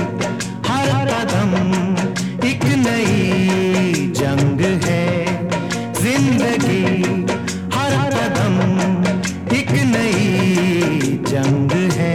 हर कदम एक नई जंग है। जिंदगी हर कदम एक नई जंग है।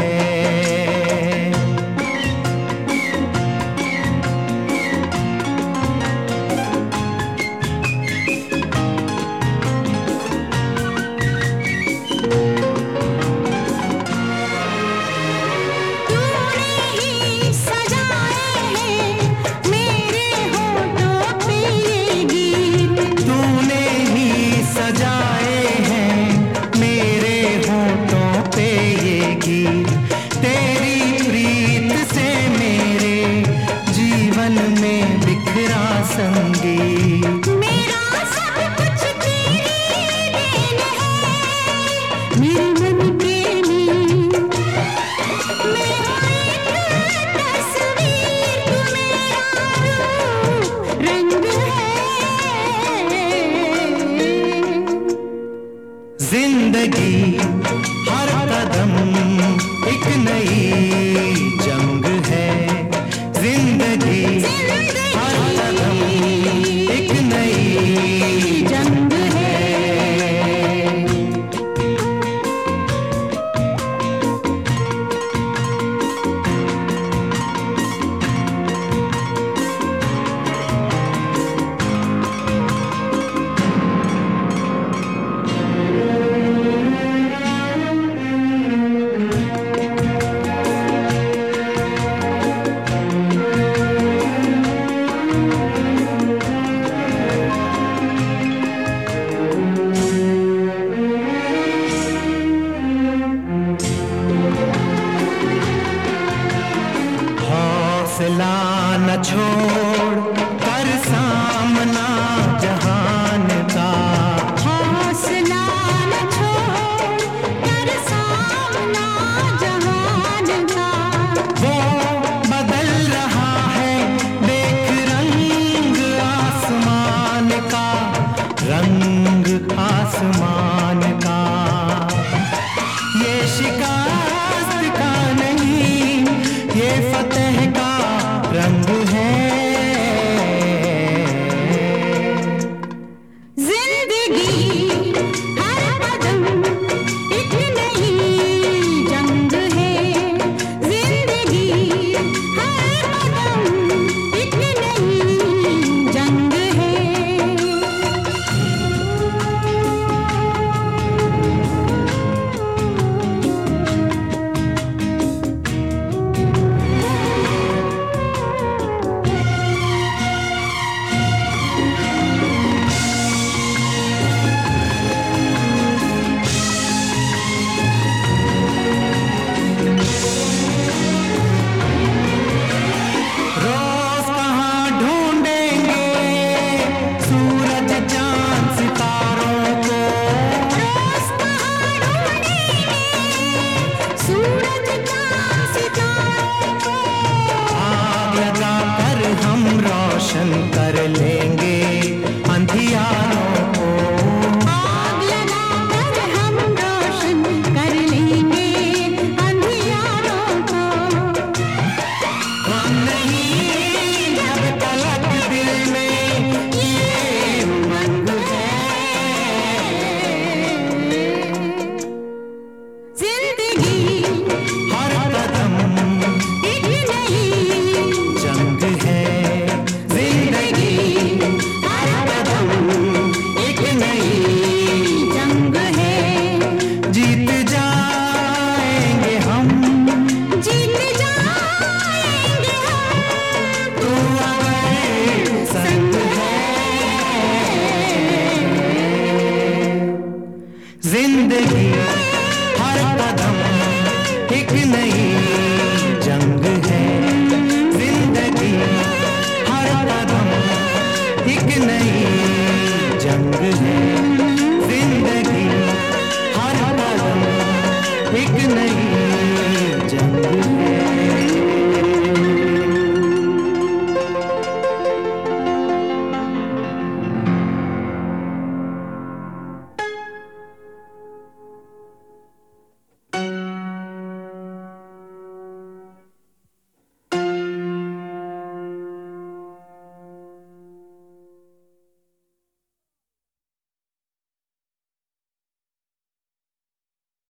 तेरी प्रीत से मेरे जीवन में बिखरा संगीत। मेरा सब कुछ तेरी देन है, मेरे मन प्रेमी। मेरा एक तस्वीर, तू मेरा रूप रंग है। जिंदगी हर कदम एक नई जंग है। जिंदगी हर कदम एक नई जंग है। हौसला न छोड़ कर सामना जहान का। हौसला न छोड़ कर सामना जहान का। वो बदल रहा है देख रंग आसमान का। रंग आसमान का ये शिकस्त का नहीं, ये फतेह का रंग है। जिंदगी हर कदम एक नई जंग है। जिंदगी हर कदम एक नई जंग है। रोशन कर लेंगे अंधियारों को। आग लगाकर हम रोशन कर लेंगे अंधियारों को। हम नहीं